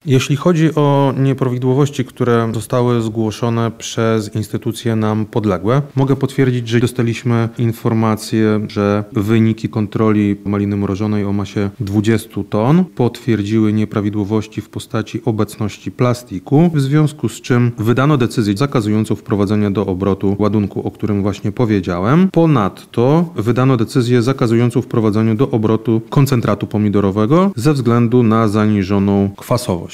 Jeśli chodzi o nieprawidłowości, które zostały zgłoszone przez instytucje nam podległe, mogę potwierdzić, że dostaliśmy informację, że wyniki kontroli maliny mrożonej o masie 20 ton potwierdziły nieprawidłowości w postaci obecności plastiku, w związku z czym wydano decyzję zakazującą wprowadzenia do obrotu ładunku, o którym właśnie powiedziałem. Ponadto wydano decyzję zakazującą wprowadzenia do obrotu koncentratu pomidorowego ze względu na zaniżoną kwasowość.